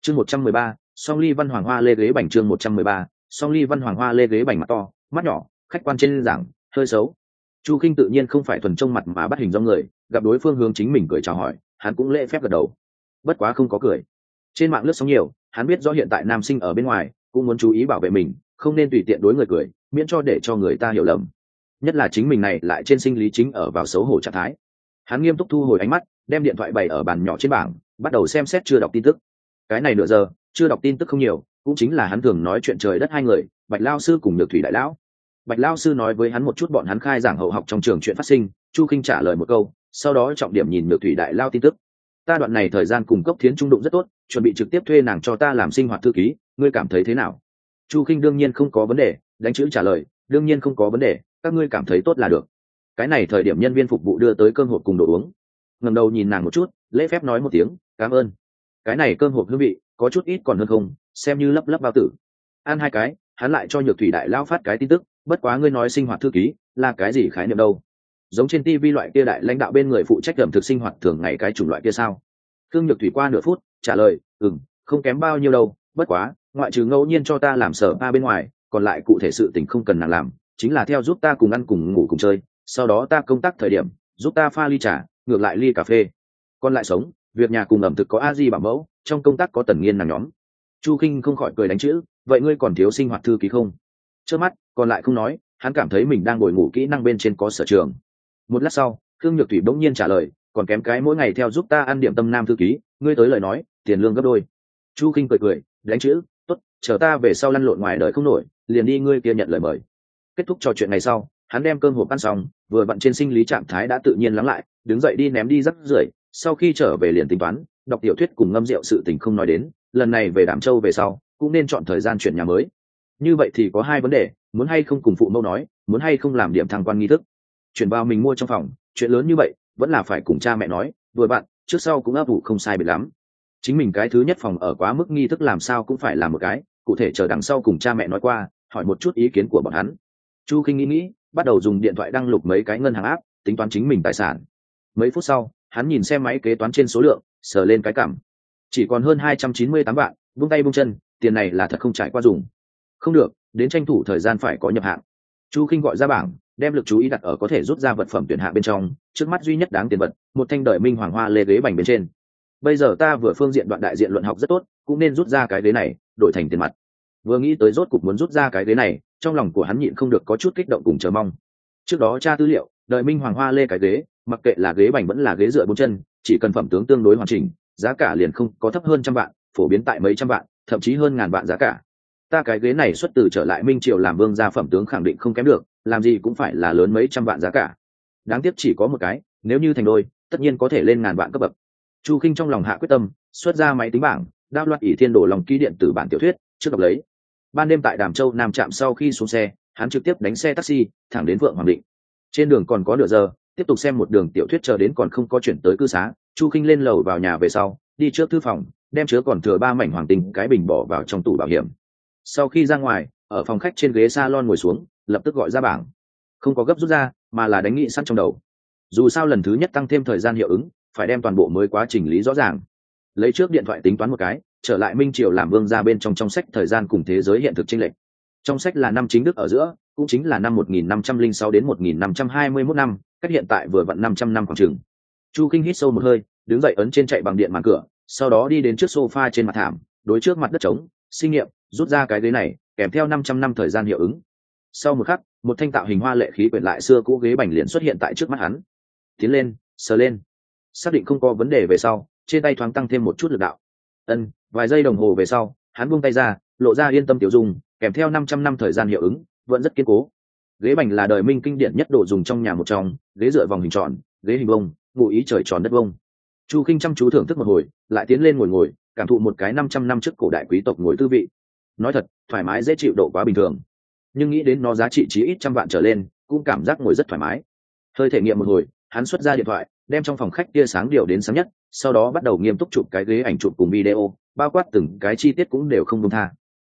Chương 113, song ly văn hoàng hoa lê ghế bành. Chương 113, song ly văn hoàng hoa lê ghế bành, mặt to mắt nhỏ, khách quan trên giảng hơi xấu. Chu Kinh tự nhiên không phải thuần trông mặt mà bắt hình dong người, gặp đối phương hướng chính mình cười chào hỏi, hắn cũng lễ phép gật đầu, bất quá không có cười. Trên mạng lướt sóng nhiều, hắn biết rõ hiện tại nam sinh ở bên ngoài cũng muốn chú ý bảo vệ mình, không nên tùy tiện đối người cười, miễn cho để cho người ta hiểu lầm, nhất là chính mình này lại trên sinh lý chính ở vào xấu hổ trạng thái. Hắn nghiêm túc thu hồi ánh mắt, đem điện thoại bày ở bàn nhỏ trên bảng, bắt đầu xem xét chưa đọc tin tức. Cái này nửa giờ chưa đọc tin tức không nhiều, cũng chính là hắn thường nói chuyện trời đất hai người, Bạch Lao sư cùng Nhược Thủy đại lão. Bạch Lao sư nói với hắn một chút bọn hắn khai giảng hậu học trong trường chuyện phát sinh, Chu Kinh trả lời một câu, sau đó trọng điểm nhìn Nhược Thủy đại lao tin tức. Ta đoạn này thời gian cùng Cốc Thiến trung đụng rất tốt, chuẩn bị trực tiếp thuê nàng cho ta làm sinh hoạt thư ký, ngươi cảm thấy thế nào? Chu Kinh đương nhiên không có vấn đề, đánh chữ trả lời, đương nhiên không có vấn đề, các ngươi cảm thấy tốt là được. Cái này thời điểm nhân viên phục vụ đưa tới cơm hộp cùng đồ uống, ngẩng đầu nhìn nàng một chút, lễ phép nói một tiếng cảm ơn. Cái này cơm hộp hương vị có chút ít còn hơn không, xem như lấp lấp bao tử. Ăn hai cái, hắn lại cho Nhược Thủy đại lao phát cái tin tức, bất quá ngươi nói sinh hoạt thư ký là cái gì khái niệm đâu? Giống trên TV loại kia đại lãnh đạo bên người phụ trách ẩm thực sinh hoạt thường ngày cái chủng loại kia sao? Khương Nhược Thủy qua nửa phút trả lời, không kém bao nhiêu đâu, bất quá ngoại trừ ngẫu nhiên cho ta làm sở ba bên ngoài, còn lại cụ thể sự tình không cần nàng làm, chính là theo giúp ta cùng ăn cùng ngủ cùng chơi, sau đó ta công tác thời điểm giúp ta pha ly trà, ngược lại ly cà phê. Còn lại sống việc nhà cùng ẩm thực có a di bảo mẫu, trong công tác có Tần Nghiên nàng nhóm. Chu Kinh không khỏi cười đánh chữ, vậy ngươi còn thiếu sinh hoạt thư ký không? Trước mắt còn lại không nói, hắn cảm thấy mình đang bồi ngủ kỹ năng bên trên có sở trường. Một lát sau, Khương Nhược Thủy bỗng nhiên trả lời, còn kém cái mỗi ngày theo giúp ta ăn điểm tâm nam thư ký, ngươi tới lời nói tiền lương gấp đôi. Chu Kinh cười đánh chữ, tốt, chờ ta về sau lăn lộn ngoài đời không nổi, liền đi ngươi kia nhận lời mời. Kết thúc trò chuyện này sau, hắn đem cơm hộp ăn xong, vừa vặn trên sinh lý trạng thái đã tự nhiên lắng lại, đứng dậy đi ném đi rắc rưởi. Sau khi trở về liền tính toán đọc tiểu thuyết cùng ngâm rượu, sự tình không nói đến, lần này về Đàm Châu về sau cũng nên chọn thời gian chuyển nhà mới. Như vậy thì có hai vấn đề, muốn hay không cùng phụ mẫu nói, muốn hay không làm điểm thăng quan nghi thức. Chuyển vào mình mua trong phòng, chuyện lớn như vậy vẫn là phải cùng cha mẹ nói, vừa bạn trước sau cũng ấp ủ không sai biệt lắm. Chính mình cái thứ nhất phòng ở quá mức nghi thức làm sao cũng phải làm một cái, cụ thể chờ đằng sau cùng cha mẹ nói qua, hỏi một chút ý kiến của bọn hắn. Chu Kinh nghĩ, bắt đầu dùng điện thoại đăng lục mấy cái ngân hàng áp, tính toán chính mình tài sản. Mấy phút sau, hắn nhìn xem máy kế toán trên số lượng, sờ lên cái cảm, chỉ còn hơn 298 vạn, buông tay buông chân, tiền này là thật không trải qua dùng. Không được, đến tranh thủ thời gian phải có nhập hạng. Chu Kinh gọi ra bảng, đem lực chú ý đặt ở có thể rút ra vật phẩm tuyển hạng bên trong, trước mắt duy nhất đáng tiền vật, một thanh Đời Minh hoàng hoa lê ghế bành bên trên. Bây giờ ta vừa phương diện đoạn đại diện luận học rất tốt, cũng nên rút ra cái ghế này đổi thành tiền mặt. Vừa nghĩ tới rốt cục muốn rút ra cái ghế này, trong lòng của hắn nhịn không được có chút kích động cùng chờ mong. Trước đó tra tư liệu, Đời Minh hoàng hoa lê cái ghế, mặc kệ là ghế bành vẫn là ghế dựa bốn chân, chỉ cần phẩm tướng tương đối hoàn chỉnh, giá cả liền không có thấp hơn trăm vạn, phổ biến tại mấy trăm vạn, thậm chí hơn ngàn vạn giá cả. Ta cái ghế này xuất từ trở lại Minh Triều làm vương gia phẩm tướng, khẳng định không kém được, làm gì cũng phải là lớn mấy trăm vạn giá cả. Đáng tiếc chỉ có một cái, nếu như thành đôi, tất nhiên có thể lên ngàn vạn cấp bậc. Chu Kinh trong lòng hạ quyết tâm, xuất ra máy tính bảng, đao loạt ỷ thiên đồ lòng ký điện tử bản tiểu thuyết, trước đọc lấy. Ban đêm tại Đàm Châu Nam trạm sau khi xuống xe, hắn trực tiếp đánh xe taxi thẳng đến Vượng Hoàng Định. Trên đường còn có nửa giờ, tiếp tục xem một đường tiểu thuyết chờ đến còn không có chuyển tới cư xá. Chu Kinh lên lầu vào nhà về sau, đi trước thư phòng, đem chứa còn thừa 3 mảnh hoàng tinh cái bình bỏ vào trong tủ bảo hiểm. Sau khi ra ngoài, ở phòng khách trên ghế salon ngồi xuống, lập tức gọi ra bảng, không có gấp rút ra, mà là đánh nghị sẵn trong đầu. Dù sao lần thứ nhất tăng thêm thời gian hiệu ứng, phải đem toàn bộ mới quá trình lý rõ ràng. Lấy trước điện thoại tính toán một cái, trở lại Minh Triều làm vương gia bên trong sách thời gian cùng thế giới hiện thực chênh lệch. Trong sách là năm chính Đức ở giữa, cũng chính là năm 1506 đến 1521 năm, cách hiện tại vừa vặn 500 năm khoảng chừng. Chu Kinh hít sâu một hơi, đứng dậy ấn trên chạy bằng điện màn cửa, sau đó đi đến trước sofa trên mặt thảm, đối trước mặt đất trống, sinh nghiệm, rút ra cái ghế này, kèm theo 500 năm thời gian hiệu ứng. Sau một khắc, một thanh tạo hình hoa lệ khí quyển lại xưa cũ ghế bành liền xuất hiện tại trước mắt hắn. Tiến lên, sờ lên, xác định không có vấn đề về sau, trên tay thoáng tăng thêm một chút lực đạo. Vài giây đồng hồ về sau, hắn buông tay ra, lộ ra yên tâm tiểu dung, kèm theo 500 năm thời gian hiệu ứng, vẫn rất kiên cố. Ghế bành là Đời Minh kinh điển nhất đồ dùng trong nhà một trong, ghế dựa vòng hình tròn, ghế hình vông, ngụ ý trời tròn đất vông. Chu Kinh chăm chú thưởng thức một hồi, lại tiến lên ngồi, cảm thụ một cái 500 năm trước cổ đại quý tộc ngồi tư vị. Nói thật, thoải mái dễ chịu độ quá bình thường, nhưng nghĩ đến nó giá trị chí ít trăm vạn trở lên, cũng cảm giác ngồi rất thoải mái. Hơi thể nghiệm một hồi, hắn xuất ra điện thoại, đem trong phòng khách tia sáng điều đến sáng nhất, sau đó bắt đầu nghiêm túc chụp cái ghế ảnh chụp cùng video, bao quát từng cái chi tiết cũng đều không buông tha.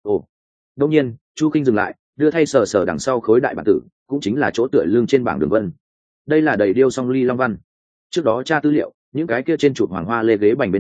Đương nhiên, Chu Kinh dừng lại, đưa thay sờ đằng sau khối đại bản tử, cũng chính là chỗ tựa lưng trên bảng đường vân. Đây là đầy điêu song ly long văn. Trước đó tra tư liệu, những cái kia trên chụp hoàng hoa lê ghế bành bên trong,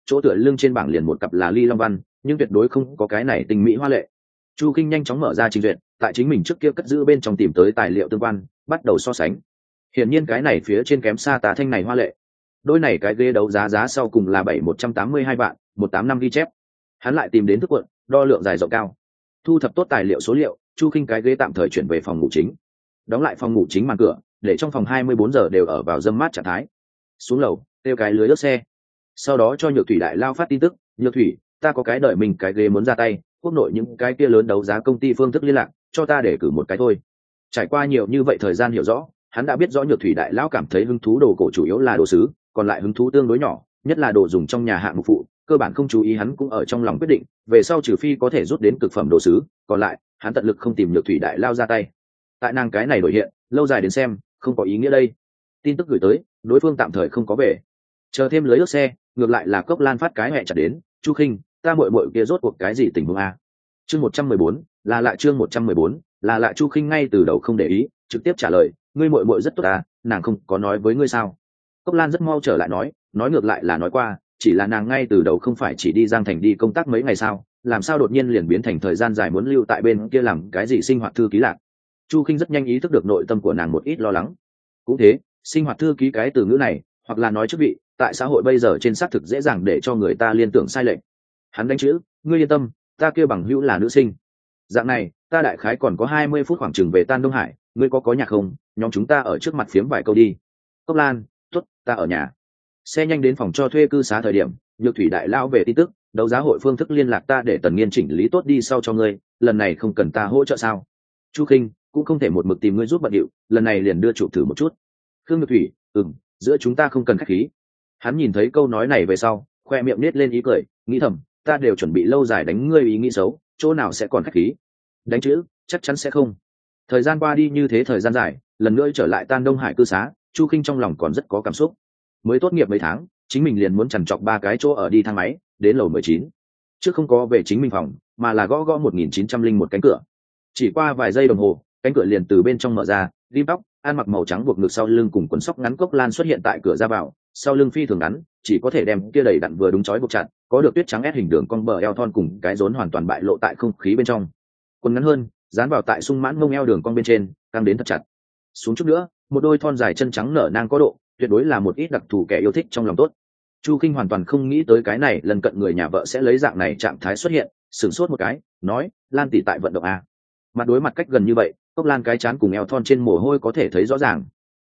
chỗ tựa lưng trên bảng liền một cặp là ly long văn, nhưng tuyệt đối không có cái này tình mỹ hoa lệ. Chu Kinh nhanh chóng mở ra trình duyệt, tại chính mình trước kia cất giữ bên trong tìm tới tài liệu tương quan, bắt đầu so sánh. Hiển nhiên cái này phía trên kém xa tà thanh này hoa lệ. Đôi này cái ghế đấu giá sau cùng là 182 vạn, 185 ghi chép. Hắn lại tìm đến thức cuộn, đo lượng dài rộng cao. Thu thập tốt tài liệu số liệu, Chu Kinh cái ghế tạm thời chuyển về phòng ngủ chính. Đóng lại phòng ngủ chính màn cửa, để trong phòng 24 giờ đều ở vào dâm mát trạng thái. Xuống lầu, tiêu cái lưới ướt xe. Sau đó cho Nhược Thủy đại lao phát tin tức, "Nhược Thủy, ta có cái đợi mình cái ghế muốn ra tay, quốc nội những cái kia lớn đấu giá công ty phương thức liên lạc, cho ta để cử một cái thôi." Trải qua nhiều như vậy thời gian hiểu rõ, hắn đã biết rõ Nhược Thủy đại lão cảm thấy hứng thú đồ cổ chủ yếu là đồ sứ, còn lại hứng thú tương đối nhỏ, nhất là đồ dùng trong nhà hạng mục phụ, cơ bản không chú ý hắn cũng ở trong lòng quyết định, về sau trừ phi có thể rút đến cực phẩm đồ sứ, còn lại, hắn tận lực không tìm Nhược Thủy đại lao ra tay. Tại nàng cái này đổi hiện, lâu dài đến xem, không có ý nghĩa đây. Tin tức gửi tới, đối phương tạm thời không có về. Chờ thêm lưới ướt xe, ngược lại là Cốc Lan phát cái hẹ chặt đến, "Chu Khinh, ta muội muội kia rốt cuộc cái gì tình huống a?" Chương 114, là lại chương 114, là lại. Chu Khinh ngay từ đầu không để ý, trực tiếp trả lời, "Ngươi muội muội rất tốt à, nàng không có nói với ngươi sao?" Cốc Lan rất mau trở lại nói ngược lại là nói qua, chỉ là nàng ngay từ đầu không phải chỉ đi Giang Thành đi công tác mấy ngày sao, làm sao đột nhiên liền biến thành thời gian dài muốn lưu tại bên kia làm cái gì sinh hoạt thư ký lạc. Chu Khinh rất nhanh ý thức được nội tâm của nàng một ít lo lắng. Cũng thế, sinh hoạt thư ký cái từ ngữ này, hoặc là nói chức vị, tại xã hội bây giờ trên xác thực dễ dàng để cho người ta liên tưởng sai lệch. Hắn đánh chữ, "Ngươi yên tâm, ta kia bằng hữu là nữ sinh. Dạng này, ta đại khái còn có 20 phút khoảng chừng về Tan Đông Hải, ngươi có nhạc không? Nhóm chúng ta ở trước mặt phiếm vài câu đi." Cốc Lan, "Tốt, ta ở nhà." Xe nhanh đến phòng cho thuê cư xá thời điểm, Nhược Thủy đại lao về tin tức, "Đấu giá hội phương thức liên lạc ta để Tần Nghiên chỉnh lý tốt đi sau cho ngươi, lần này không cần ta hỗ trợ sao?" Chu Khinh, "Cũng không thể một mực tìm ngươi giúp bận điệu, lần này liền đưa chụp thử một chút." Khương Nhược Thủy, "Giữa chúng ta không cần khách khí." Hắn nhìn thấy câu nói này về sau, khoe miệng nết lên ý cười, nghĩ thầm, ta đều chuẩn bị lâu dài đánh ngươi ý nghĩ xấu, chỗ nào sẽ còn khách khí. Đánh chữ, chắc chắn sẽ không. Thời gian qua đi như thế thời gian dài, lần nữa trở lại Tan Đông Hải cư xá, Chu Khinh trong lòng còn rất có cảm xúc. Mới tốt nghiệp mấy tháng, chính mình liền muốn chằn chọc 3 cái chỗ ở đi thang máy, đến lầu 19. Trước không có về chính mình phòng, mà là gõ 1901 cánh cửa. Chỉ qua vài giây đồng hồ, cánh cửa liền từ bên trong mở ra, rim tóc, ăn mặc màu trắng buộc ngực sau lưng cùng quần sóc ngắn Cốc Lan xuất hiện tại cửa ra vào, sau lưng phi thường ngắn, chỉ có thể đem kia đầy đặn vừa đúng chói buộc chặt, có được tuyết trắng ép hình đường cong bờ eo thon cùng cái rốn hoàn toàn bại lộ tại không khí bên trong. Quần ngắn hơn, dán vào tại sung mãn mông eo đường cong bên trên, căng đến thật chặt. Xuống chút nữa, một đôi thon dài chân trắng nở nang có độ, tuyệt đối là một ít đặc thù kẻ yêu thích trong lòng tốt. Chu Kinh hoàn toàn không nghĩ tới cái này, lần cận người nhà vợ sẽ lấy dạng này trạng thái xuất hiện, sửng sốt một cái, nói, Lan tỷ tại vận động à? Mặt đối mặt cách gần như vậy, Cốc Lan cái trán cùng eo thon trên mồ hôi có thể thấy rõ ràng.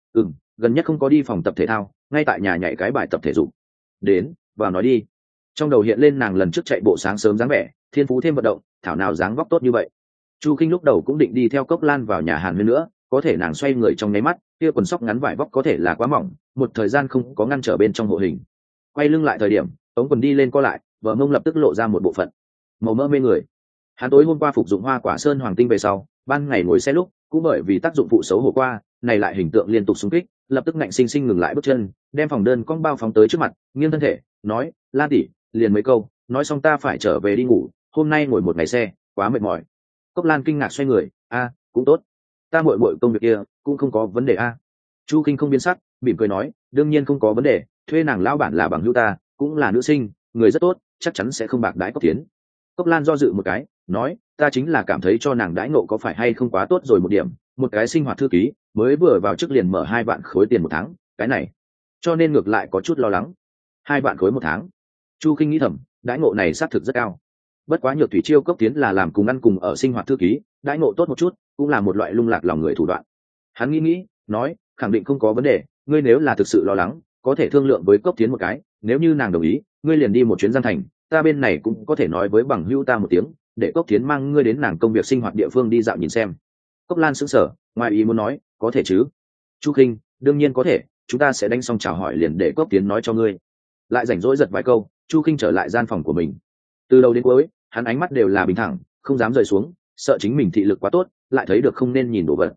Gần nhất không có đi phòng tập thể thao, ngay tại nhà nhảy cái bài tập thể dục. Đến, vào nói đi. Trong đầu hiện lên nàng lần trước chạy bộ sáng sớm dáng vẻ, thiên phú thêm vận động, thảo nào dáng vóc tốt như vậy. Chu Kinh lúc đầu cũng định đi theo Cốc Lan vào nhà hàng hơn nữa, có thể nàng xoay người trong nháy mắt, kia quần sóc ngắn vải vóc có thể là quá mỏng, một thời gian không có ngăn trở bên trong hộ hình. Quay lưng lại thời điểm, ống quần đi lên co lại, vợ mông lập tức lộ ra một bộ phận màu mỡ mê người. Hắn tối hôm qua phục dụng hoa quả sơn hoàng tinh về sau, ban ngày ngồi xe lúc cũng bởi vì tác dụng phụ xấu hổ qua, này lại hình tượng liên tục xung kích, lập tức ngạnh sinh sinh ngừng lại bước chân, đem phòng đơn cong bao phóng tới trước mặt, nghiêng thân thể, nói, Lan tỷ, liền mấy câu, nói xong ta phải trở về đi ngủ, hôm nay ngồi một ngày xe, quá mệt mỏi. Cốc Lan kinh ngạc xoay người, cũng tốt, ta muội muội công việc kia cũng không có vấn đề a. Chu Kinh không biến sắc, mỉm cười nói, đương nhiên không có vấn đề, thuê nàng lão bản là bằng hữu ta, cũng là nữ sinh, người rất tốt, chắc chắn sẽ không bạc đãi Cốc Tiến. Cốc Lan do dự một cái, nói, ta chính là cảm thấy cho nàng đãi ngộ có phải hay không quá tốt rồi một điểm, một cái sinh hoạt thư ký mới vừa vào chức liền mở 2 vạn khối tiền một tháng, cái này cho nên ngược lại có chút lo lắng. 2 vạn khối một tháng. Chu Kinh nghĩ thầm, đãi ngộ này xác thực rất cao. Bất quá Nhược Thủy chiêu Cốc Tiến là làm cùng ăn cùng ở sinh hoạt thư ký, đãi ngộ tốt một chút, cũng là một loại lung lạc lòng người thủ đoạn. Hắn nghĩ, nói, khẳng định không có vấn đề, ngươi nếu là thực sự lo lắng, có thể thương lượng với Cốc Tiến một cái, nếu như nàng đồng ý, ngươi liền đi một chuyến Giang Thành, ta bên này cũng có thể nói với bằng hữu ta một tiếng, để Cốc Tiến mang ngươi đến nàng công việc sinh hoạt địa phương đi dạo nhìn xem. Cốc Lan sững sờ, ngoài ý muốn nói, có thể chứ? Chu Kinh, đương nhiên có thể, chúng ta sẽ đánh xong chào hỏi liền để Cốc Tiến nói cho ngươi. Lại rảnh rỗi giật vài câu, Chu Kinh trở lại gian phòng của mình. Từ đầu đến cuối, hắn ánh mắt đều là bình thẳng, không dám rời xuống, sợ chính mình thị lực quá tốt, lại thấy được không nên nhìn đồ vật.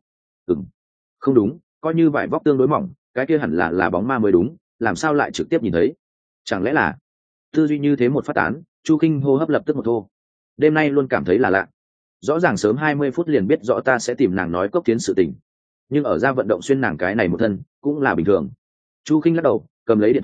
Không đúng, coi như vải vóc tương đối mỏng, cái kia hẳn là bóng ma mới đúng, làm sao lại trực tiếp nhìn thấy? Chẳng lẽ là tư duy như thế một phát tán, Chu Kinh hô hấp lập tức một thô. Đêm nay luôn cảm thấy là lạ. Rõ ràng sớm 20 phút liền biết rõ ta sẽ tìm nàng nói Cốc Tiến sự tình, nhưng ở ra vận động xuyên nàng cái này một thân cũng là bình thường. Chu Kinh lắc đầu, cầm lấy điện thoại,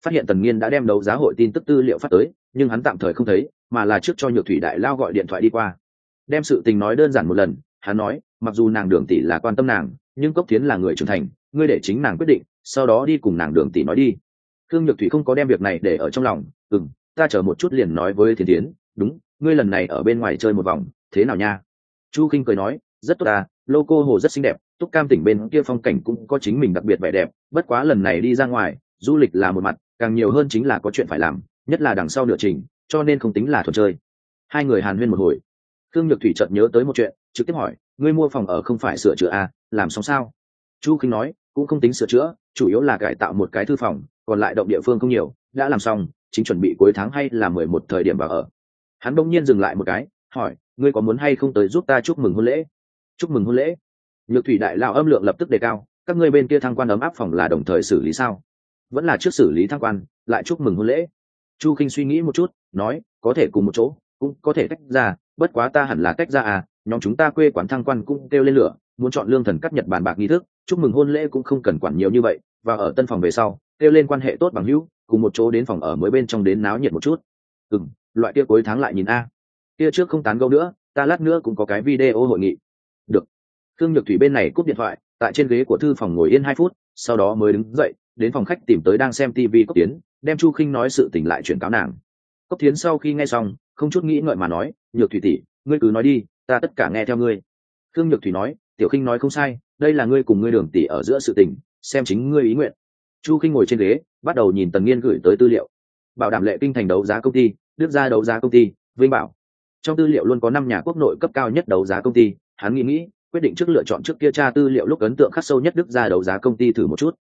phát hiện Tần Nghiên đã đem đấu giá hội tin tức tư liệu phát tới, nhưng hắn tạm thời không thấy, mà là trước cho Nhược Thủy đại lao gọi điện thoại đi qua, đem sự tình nói đơn giản một lần. Hắn nói, mặc dù nàng Đường tỷ là quan tâm nàng, nhưng Cốc Thiến là người trưởng thành, ngươi để chính nàng quyết định, sau đó đi cùng nàng Đường tỷ nói đi. Khương Nhược Thủy không có đem việc này để ở trong lòng. Ta chờ một chút liền nói với Thiến Thiến. Đúng, ngươi lần này ở bên ngoài chơi một vòng, thế nào nha? Chu Kinh cười nói, rất tốt à, logo hồ rất xinh đẹp, Túc Cam tỉnh bên kia phong cảnh cũng có chính mình đặc biệt vẻ đẹp, bất quá lần này đi ra ngoài, du lịch là một mặt, càng nhiều hơn chính là có chuyện phải làm, nhất là đằng sau nửa trình, cho nên không tính là thuần chơi. Hai người hàn huyên một hồi, Khương Nhược Thủy chợt nhớ tới một chuyện, trực tiếp hỏi, ngươi mua phòng ở không phải sửa chữa à, làm xong sao? Chu Kinh nói, cũng không tính sửa chữa, chủ yếu là cải tạo một cái thư phòng, còn lại động địa phương không nhiều, đã làm xong, chính chuẩn bị cuối tháng hay là 11 thời điểm vào ở. Hắn bỗng nhiên dừng lại một cái, hỏi, ngươi có muốn hay không tới giúp ta chúc mừng hôn lễ? Chúc mừng hôn lễ? Nhược Thủy đại lão âm lượng lập tức đề cao, các ngươi bên kia thăng quan ấm áp phòng là đồng thời xử lý sao? Vẫn là trước xử lý thăng quan, lại chúc mừng hôn lễ? Chu Kinh suy nghĩ một chút, nói, có thể cùng một chỗ, cũng có thể tách ra, bất quá ta hẳn là tách ra à, nhóm chúng ta quê quán thăng quan cũng kêu lên lửa, muốn chọn lương thần cắt nhật bàn bạc nghi thức, chúc mừng hôn lễ cũng không cần quản nhiều như vậy, và ở tân phòng về sau, kêu lên quan hệ tốt bằng hữu, cùng một chỗ đến phòng ở mới bên trong đến náo nhiệt một chút. Loại kia cuối tháng lại nhìn a. Kia trước không tán gẫu nữa, ta lát nữa cũng có cái video hội nghị. Được. Khương Nhược Thủy bên này cúp điện thoại, tại trên ghế của thư phòng ngồi yên 2 phút, sau đó mới đứng dậy, đến phòng khách tìm tới đang xem TV Cốc Tiến, đem Chu Khinh nói sự tình lại chuyển cáo nàng. Cốc Tiến sau khi nghe xong, không chút nghĩ ngợi mà nói, Nhược Thủy tỷ, ngươi cứ nói đi, ta tất cả nghe theo ngươi. Khương Nhược Thủy nói, Tiểu Khinh nói không sai, đây là ngươi cùng ngươi Đường tỷ ở giữa sự tình, xem chính ngươi ý nguyện. Chu Khinh ngồi trên ghế, bắt đầu nhìn Tần Nghiên gửi tới tư liệu. Bảo đảm lệ kinh thành đấu giá công ty, Đức gia đấu giá công ty, Vinh Bảo. Trong tư liệu luôn có 5 nhà quốc nội cấp cao nhất đấu giá công ty, hắn nghĩ, quyết định trước lựa chọn trước kia tra tư liệu lúc ấn tượng khắc sâu nhất Đức gia đấu giá công ty thử một chút.